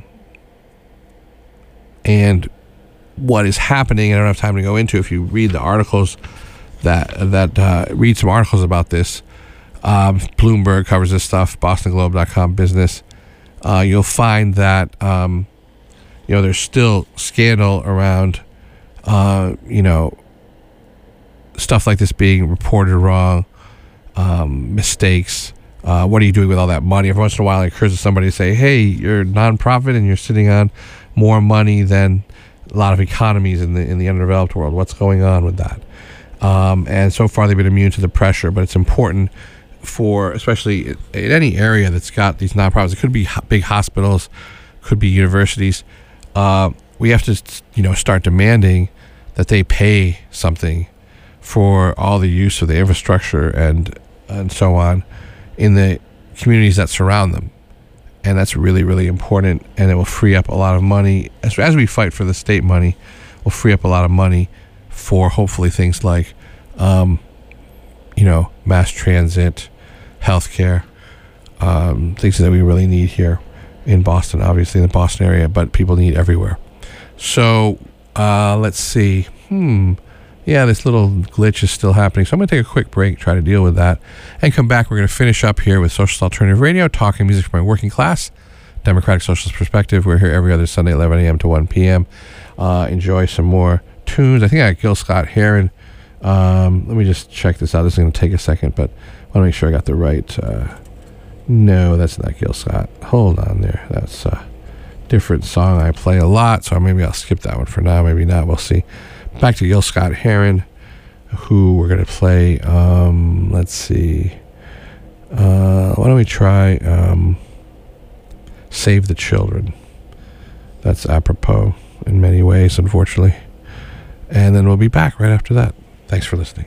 and what is happening, I don't have time to go into. If you read the articles that, that uh, read some articles about this, um, Bloomberg covers this stuff, boston globe dot com business, uh, you'll find that, um, you know, there's still scandal around, uh, you know, stuff like this being reported wrong, um, mistakes. Uh, what are you doing with all that money? Every once in a while, it occurs to somebody to say, hey, you're a nonprofit and you're sitting on more money than a lot of economies in the in the underdeveloped world. What's going on with that? Um, and so far, they've been immune to the pressure, but it's important for, especially in any area that's got these nonprofits. It could be big hospitals, could be universities. Uh, we have to, you know, start demanding that they pay something for all the use of the infrastructure and and so on in the communities that surround them. And that's really, really important, and it will free up a lot of money. As, as we fight for the state money, we'll free up a lot of money for hopefully things like, um, you know, mass transit, healthcare, um, things that we really need here in Boston, obviously in the Boston area, but people need everywhere. So uh, let's see. Hmm. Yeah, this little glitch is still happening. So I'm going to take a quick break, try to deal with that, and come back. We're going to finish up here with Socialist Alternative Radio, talking music from my working class, democratic socialist perspective. We're here every other Sunday, eleven a.m. to one p.m. Uh, enjoy some more tunes. I think I got Gil Scott-Heron. Um, let me just check this out. This is going to take a second, but I want to make sure I got the right. Uh, no, that's not Gil Scott. Hold on there. That's a different song I play a lot, so maybe I'll skip that one for now. Maybe not. We'll see. Back to Gil Scott-Heron, who we're going to play. Um, let's see. Uh, why don't we try um, Save the Children? That's apropos in many ways, unfortunately. And then we'll be back right after that. Thanks for listening.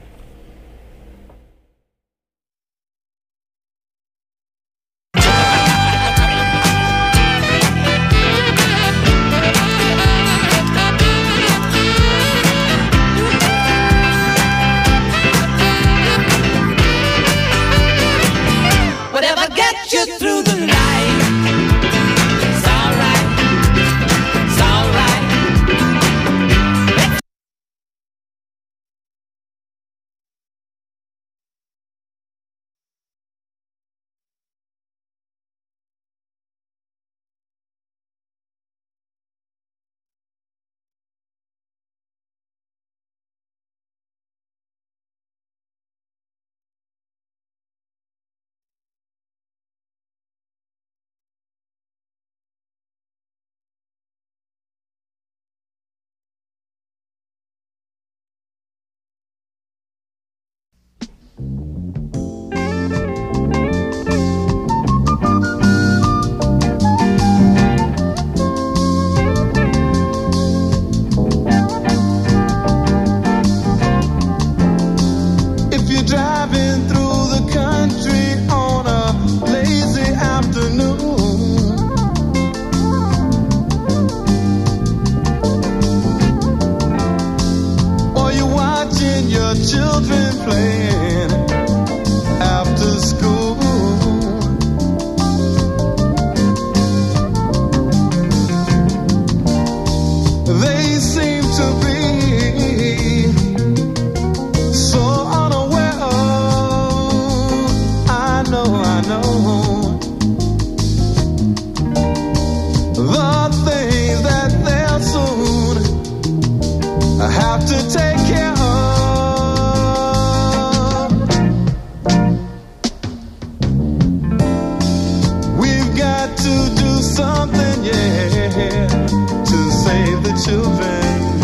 You through the night. It's alright. It's alright. I know the things that they'll soon have to take care of. We've got to do something, yeah, to save the children.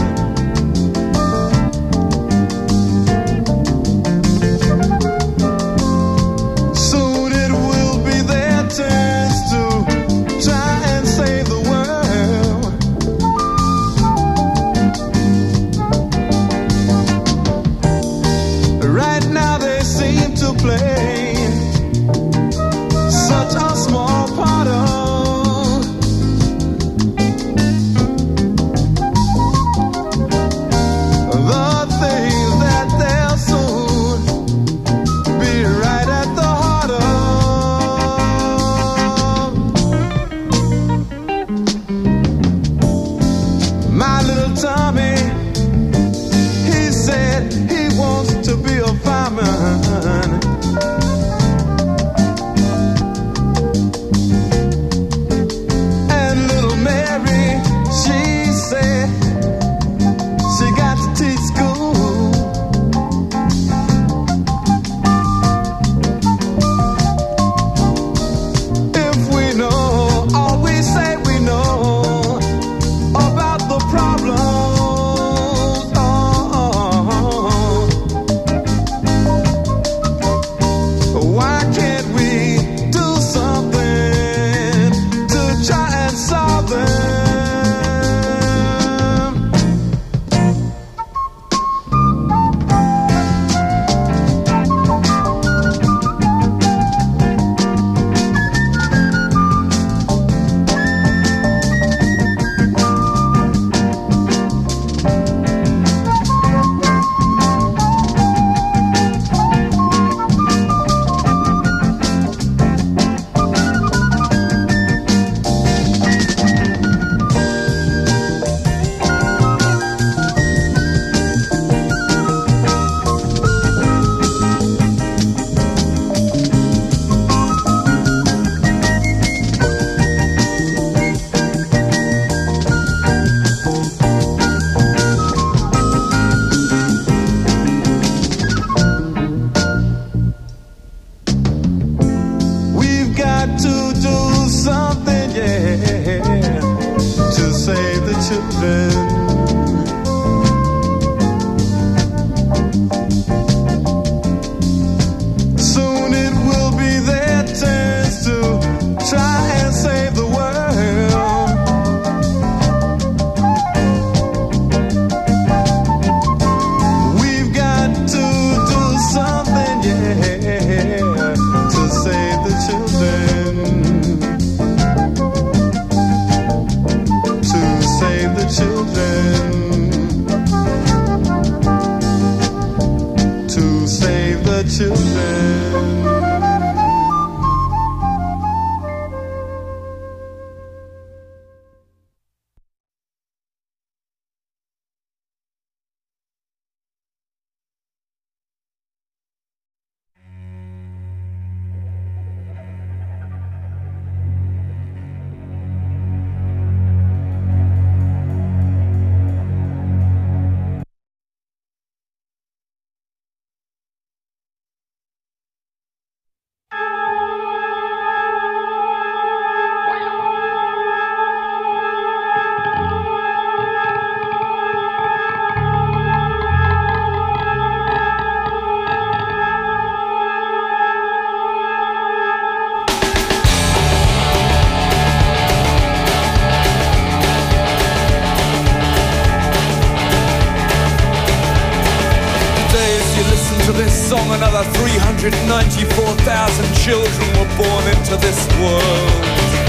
Another three hundred ninety-four thousand children were born into this world.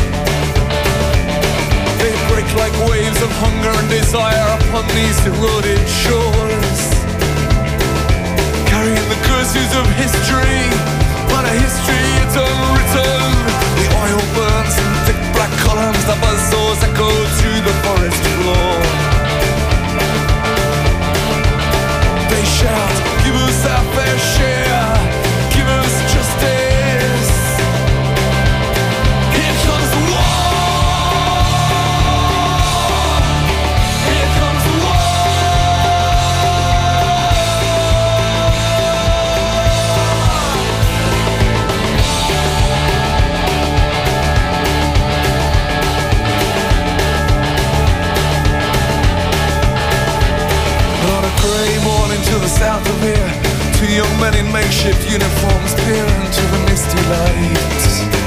They break like waves of hunger and desire upon these eroded shores, carrying the curses of history, but a history it's unwritten. The oil burns in thick black columns, the buzzsaws echo to the forest floor. They shout, give us our fair share, give us justice. uniforms peer into the misty light,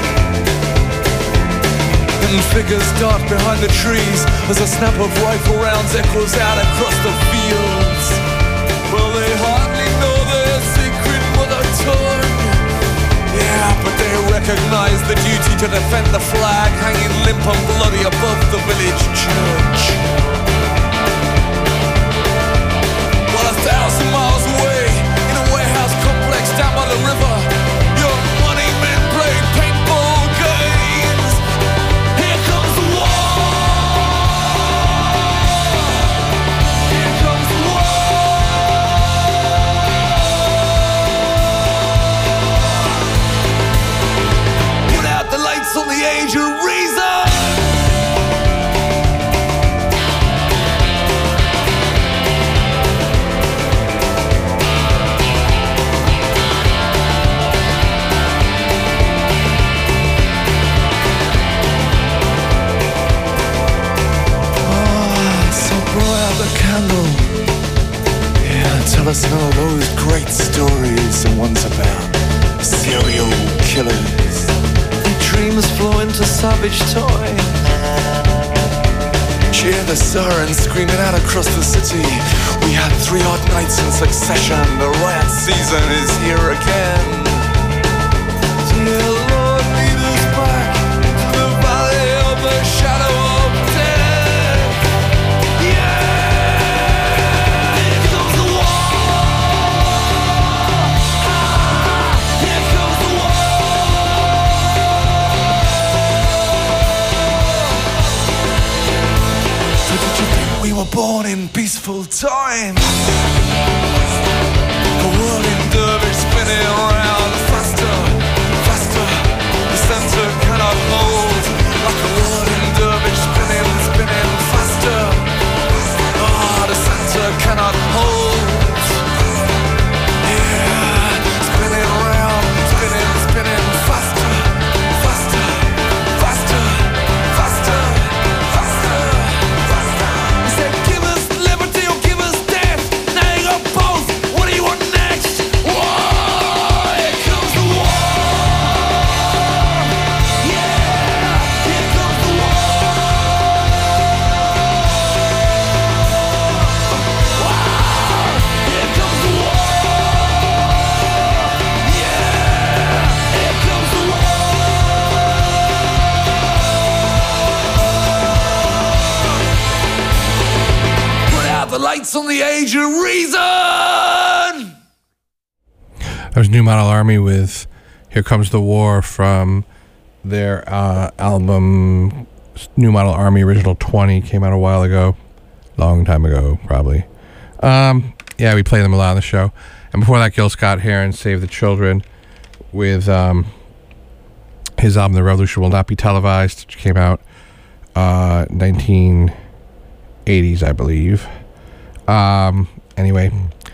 and figures dart behind the trees as a snap of rifle rounds echoes out across the fields. Well, they hardly know their secret mother tongue, yeah, but they recognize the duty to defend the flag hanging limp and bloody above the village church. Well, a thousand miles away, in a warehouse complex down by the river, young money men play paintball games. Here comes the war! Here comes the war! Put out the lights on the age of reason! Tell us none of those great stories, the ones about serial killers. Their dreams flow into savage toys. Cheer the sirens screaming out across the city. We had three odd nights in succession. The riot season is here again. Dear Lord, lead us back to the valley of the shadow of death. Yeah! We were born in peaceful times. The world in dervish spinning around faster, faster. The center cannot hold. Like a world in dervish spinning, spinning faster. Ah, the center cannot hold. Yeah, spinning around, spinning, spinning faster, faster, faster, faster, faster. Give us liberty or give us death. Now you got both. What do you want next? Whoa, here comes the war. Yeah, here comes the war. Wow, here comes the war. Yeah, here comes the war. Put out the lights on the age of reason! There's New Model Army with Here Comes the War from their uh, album New Model Army Original twenty. Came out a while ago. Long time ago, probably. Um, yeah, we play them a lot on the show. And before that, Gil Scott-Heron, Save the Children, with um, his album The Revolution Will Not Be Televised, which came out uh, nineteen eighties, I believe. Um, anyway,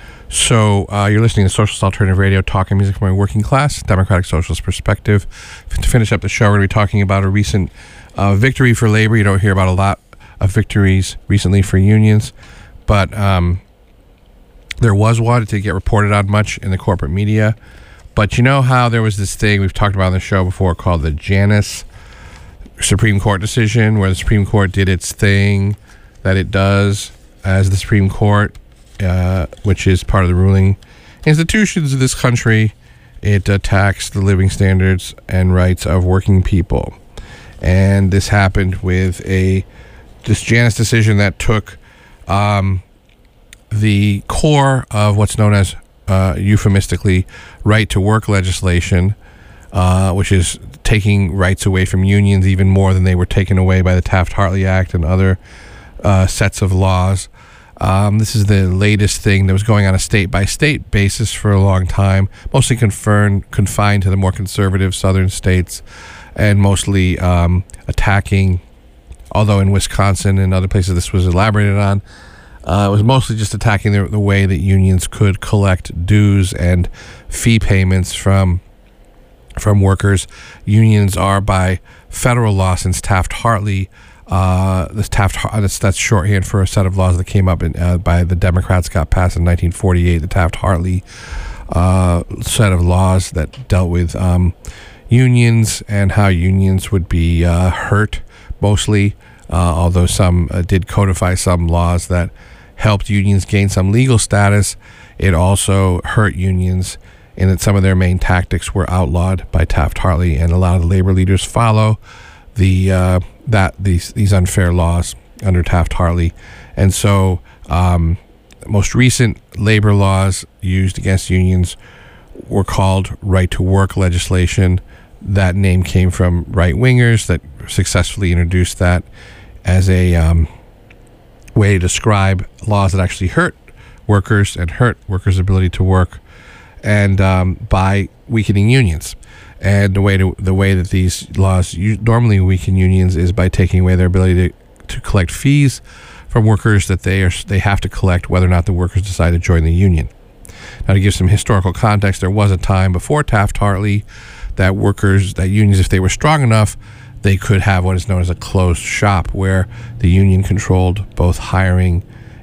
so uh, you're listening to Socialist Alternative Radio, talking music from a working class, democratic socialist perspective. F- to finish up the show, we're going to be talking about a recent uh, victory for labor. You don't hear about a lot of victories recently for unions, but um, there was one. It didn't get reported on much in the corporate media. But you know how there was this thing we've talked about on the show before called the Janus Supreme Court decision, where the Supreme Court did its thing that it does as the Supreme Court, uh, which is part of the ruling institutions of this country. It attacks the living standards and rights of working people. And this happened with a this Janus decision that took um, the core of what's known as uh, euphemistically right-to-work legislation, uh, which is taking rights away from unions even more than they were taken away by the Taft-Hartley Act and other uh, sets of laws. Um, this is the latest thing that was going on a state-by-state basis for a long time, mostly confined, confined to the more conservative southern states, and mostly um, attacking, although in Wisconsin and other places this was elaborated on, uh, it was mostly just attacking the, the way that unions could collect dues and fee payments from from workers. Unions are, by federal law, since Taft-Hartley, uh, this Taft that's, that's shorthand for a set of laws that came up in, uh, by the Democrats, got passed in nineteen forty-eight, the Taft-Hartley uh, set of laws that dealt with um, unions and how unions would be uh, hurt mostly, uh, although some uh, did codify some laws that helped unions gain some legal status. It also hurt unions in that some of their main tactics were outlawed by Taft-Hartley, and a lot of the labor leaders follow the uh, that these these unfair laws under Taft-Hartley. And so um, most recent labor laws used against unions were called right-to-work legislation. That name came from right-wingers that successfully introduced that as a um, way to describe laws that actually hurt workers and hurt workers' ability to work, and um, by weakening unions. And the way to the way that these laws u- normally weaken unions is by taking away their ability to, to collect fees from workers that they are they have to collect whether or not the workers decide to join the union. Now, to give some historical context, there was a time before Taft-Hartley that workers, that unions, if they were strong enough, they could have what is known as a closed shop, where the union controlled both hiring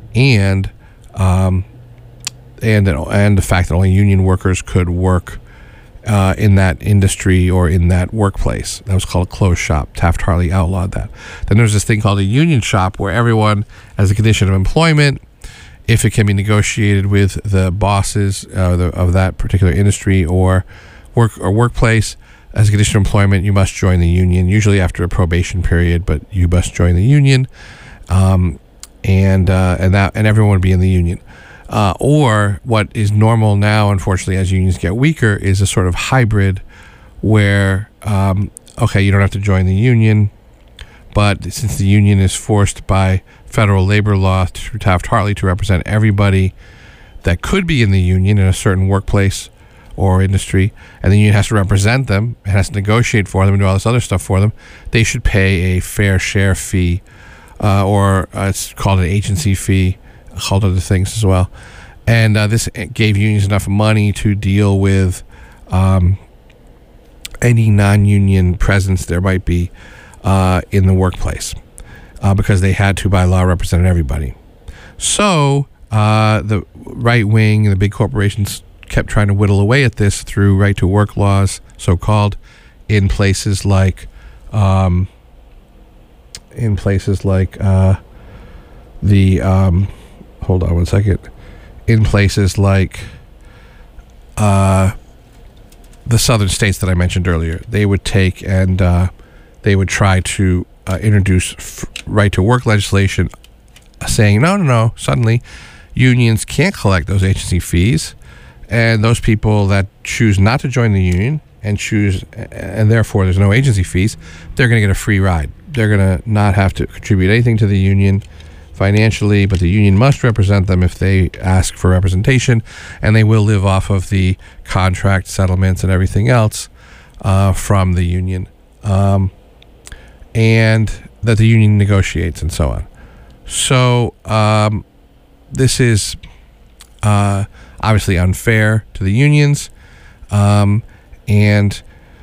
and um, and and the fact that only union workers could work uh, in that industry or in that workplace. That was called a closed shop. Taft-Hartley outlawed that. Then there's this thing called a union shop, where everyone, as a condition of employment, if it can be negotiated with the bosses uh, the, of that particular industry or work or workplace, as a condition of employment, you must join the union, usually after a probation period, but you must join the union, um, and uh, and that and everyone would be in the union. Uh, or what is normal now, unfortunately, as unions get weaker, is a sort of hybrid where, um, okay, you don't have to join the union, but since the union is forced by federal labor law through Taft-Hartley to represent everybody that could be in the union in a certain workplace or industry, and the union has to represent them, it has to negotiate for them and do all this other stuff for them, they should pay a fair share fee, uh, or uh, it's called an agency fee, called other things as well. And uh, this gave unions enough money to deal with um, any non-union presence there might be uh, in the workplace, uh, because they had to, by law, represent everybody. So uh, the right wing and the big corporations kept trying to whittle away at this through right-to-work laws, so-called, in places like, um, in places like uh, the, um, hold on one second, in places like uh, the southern states that I mentioned earlier. They would take and uh, they would try to uh, introduce f- right-to-work legislation, saying, no, no, no, suddenly unions can't collect those agency fees. And those people that choose not to join the union and choose, and therefore there's no agency fees, they're going to get a free ride. They're going to not have to contribute anything to the union financially, but the union must represent them if they ask for representation, and they will live off of the contract settlements and everything else uh, from the union, um, and that the union negotiates and so on. So um, this is uh, obviously unfair to the unions, um, and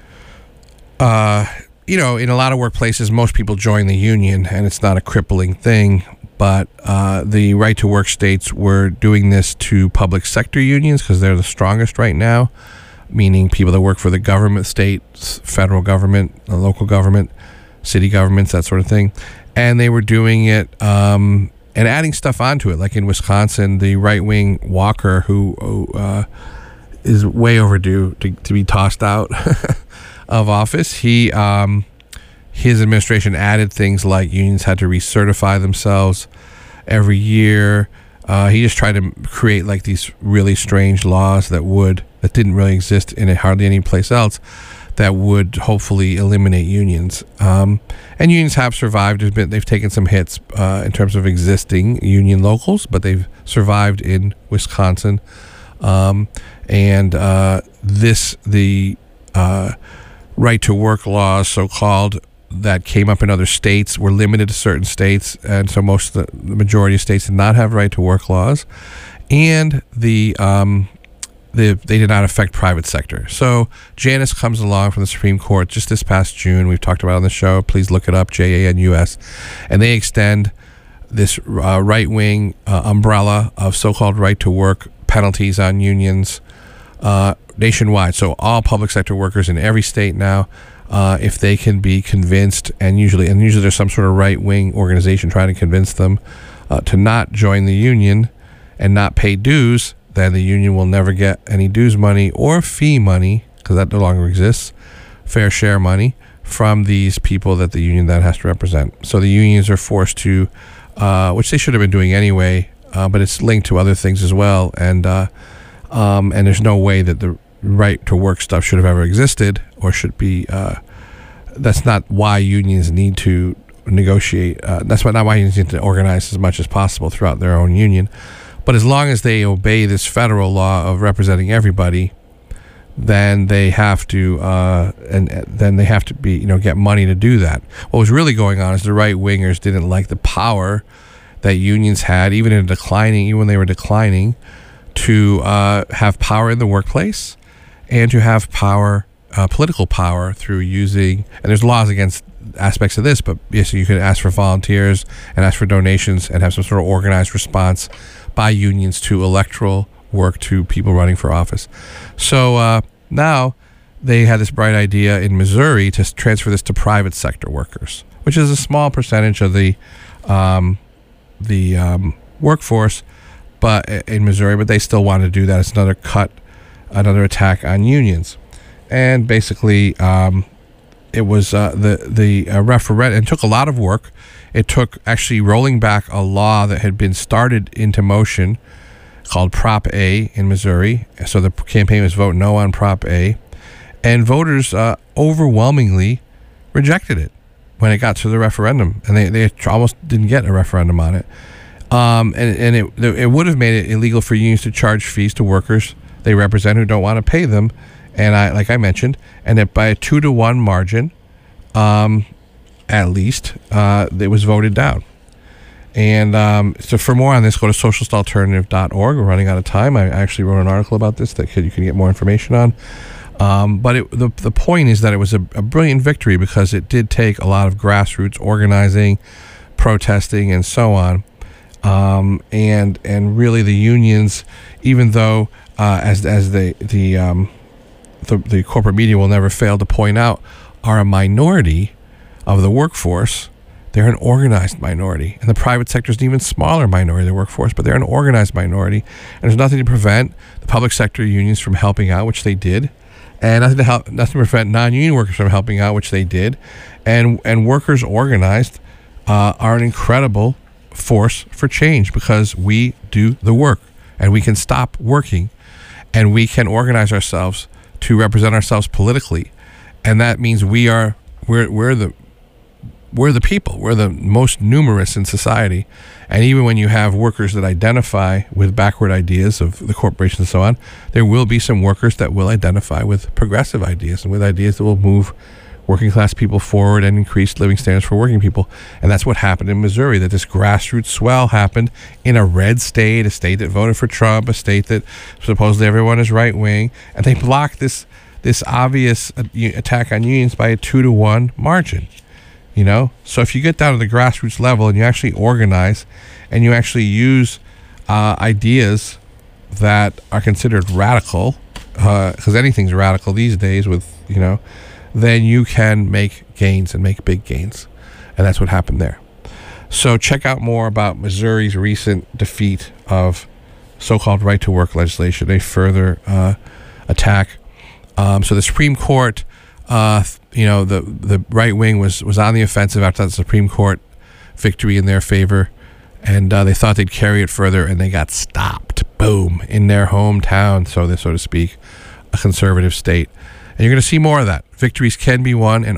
uh, you know, in a lot of workplaces, most people join the union, and it's not a crippling thing. But uh, the right-to-work states were doing this to public sector unions because they're the strongest right now, meaning people that work for the government, state, federal government, the local government, city governments, that sort of thing. And they were doing it um, and adding stuff onto it. Like in Wisconsin, the right-wing Walker, who uh, is way overdue to, to be tossed out of office, he... Um, his administration added things like unions had to recertify themselves every year. Uh, he just tried to create like these really strange laws that would that didn't really exist in hardly any place else, that would hopefully eliminate unions. Um, and unions have survived. There's been, they've taken some hits uh, in terms of existing union locals, but they've survived in Wisconsin. Um, and uh, this the uh, right to work laws, so-called, that came up in other states were limited to certain states, and so most of the, the majority of states did not have right to work laws, and the um, the they did not affect private sector. So Janus comes along from the Supreme Court just this past June. We've talked about it on the show. Please look it up, J A N U S, and they extend this uh, right wing uh, umbrella of so-called right to work penalties on unions uh, nationwide. So all public sector workers in every state now, uh, if they can be convinced, and usually and usually there's some sort of right wing organization trying to convince them uh, to not join the union and not pay dues, then the union will never get any dues money or fee money, because that no longer exists, fair share money from these people that the union then has to represent. So the unions are forced to, uh, which they should have been doing anyway, uh, but it's linked to other things as well, and uh, um, and there's no way that the right to work stuff should have ever existed, or should be. Uh, that's not why unions need to negotiate. Uh, that's not why unions need to organize as much as possible throughout their own union. But as long as they obey this federal law of representing everybody, then they have to, uh, and uh, then they have to be, you know, get money to do that. What was really going on is the right wingers didn't like the power that unions had, even in declining, even when they were declining, to uh, have power in the workplace and to have power, uh, political power, through using. And there's laws against aspects of this, but yes, you could ask for volunteers and ask for donations and have some sort of organized response by unions to electoral work, to people running for office. So uh, now they had this bright idea in Missouri to transfer this to private sector workers, which is a small percentage of the um, the um, workforce, but in Missouri, but they still want to do that. It's another cut, another attack on unions, and basically um, it was uh, the the uh, referendum. It took a lot of work. It took actually rolling back a law that had been started into motion called Prop A in Missouri. So the campaign was vote no on Prop A, and voters uh, overwhelmingly rejected it when it got to the referendum, and they, they almost didn't get a referendum on it. Um, and and it it would have made it illegal for unions to charge fees to workers they represent who don't want to pay them, and I like I mentioned, and that by a two to one margin, um, at least, uh, it was voted down. And um, so for more on this, go to socialist alternative dot org. We're running out of time. I actually wrote an article about this that could, you can get more information on. Um, but it, the the point is that it was a, a brilliant victory, because it did take a lot of grassroots organizing, protesting, and so on. Um, and and really the unions, even though uh, as as the the, um, the the corporate media will never fail to point out, are a minority of the workforce. They're an organized minority, and the private sector is an even smaller minority of the workforce, but they're an organized minority, and there's nothing to prevent the public sector unions from helping out, which they did, and nothing to help, nothing to prevent non-union workers from helping out, which they did, and and workers organized uh, are an incredible force for change, because we do the work, and we can stop working, and we can organize ourselves to represent ourselves politically, and that means we are we're we're the We're the people. We're the most numerous in society. And even when you have workers that identify with backward ideas of the corporations and so on, there will be some workers that will identify with progressive ideas and with ideas that will move working class people forward and increase living standards for working people. And that's what happened in Missouri, that this grassroots swell happened in a red state, a state that voted for Trump, a state that supposedly everyone is right wing. And they blocked this, this obvious attack on unions by a two to one margin. You know, so if you get down to the grassroots level and you actually organize and you actually use uh, ideas that are considered radical, because uh, anything's radical these days with, you know, then you can make gains and make big gains. And that's what happened there. So check out more about Missouri's recent defeat of so-called right to work legislation, a further uh, attack. Um, so the Supreme Court, uh, you know, the the right wing was, was on the offensive after the Supreme Court victory in their favor, and uh, they thought they'd carry it further, and they got stopped. Boom, in their hometown, so they, so to speak, a conservative state. And you're going to see more of that. Victories can be won, and